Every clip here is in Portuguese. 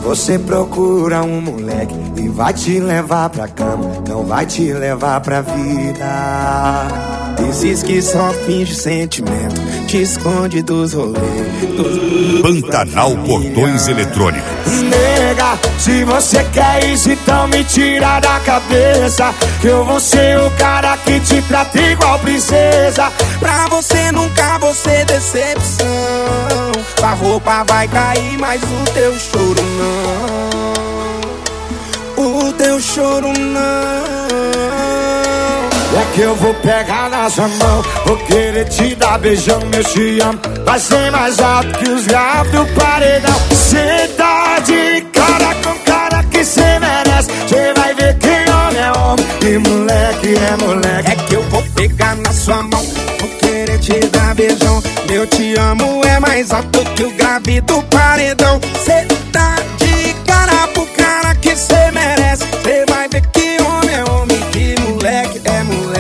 você procura um moleque e vai te levar pra cama, não vai te levar pra vida. Diz que só finge sentimento, te esconde dos rolês. Pantanal Portões Eletrônicos. Nega, se você quer isso, então me tira da cabeça que eu vou ser o cara que te trata igual princesa. Pra você nunca vou ser decepção. A roupa vai cair, mas o teu choro não. O teu choro não. É que eu vou pegar na sua mão, vou querer te dar beijão, meu te amo. Vai ser mais alto que os graves do paredão. Cê tá de cara com cara que cê merece. Cê vai ver que homem é homem e moleque é moleque. É que eu vou pegar na sua mão, vou querer te dar beijão. Meu te amo é mais alto que o grave do paredão. Cê tá de cara pro cara que cê merece. Cê vai ver que homem é homem e moleque é moleque.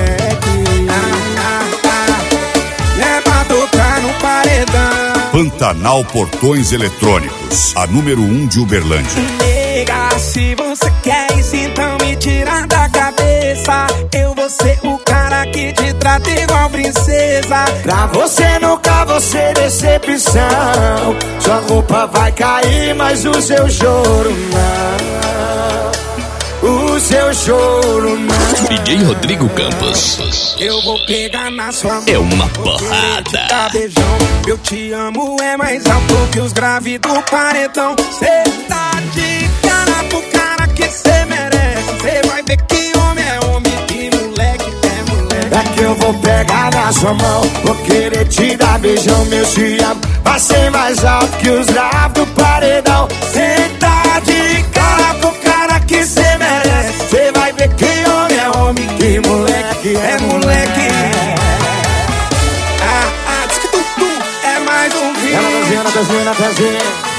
É pra tocar no paredão. Pantanal Portões Eletrônicos, a número 1 de Uberlândia. Nega, se você quer isso, então me tira da cabeça. Eu vou ser o cara que te trata igual princesa. Pra você nunca vou ser decepção. Sua roupa vai cair, mas o seu choro não. O seu choro não. DJ Rodrigo Campos. Eu vou pegar na sua mão, é uma vou querer porrada. te dar beijão. Eu te amo é mais alto que os graves do paredão. Cê tá de cara pro cara que cê merece. Cê vai ver que homem é homem e moleque é moleque. É que eu vou pegar na sua mão, vou querer te dar beijão, meu te amo. Vai ser mais alto que os graves do paredão. Cê tá de cara pro cara que cê merece. Cê vai ver que homem é homem e moleque é moleque. Diz que tu é mais um vídeo. Ela tá vendo,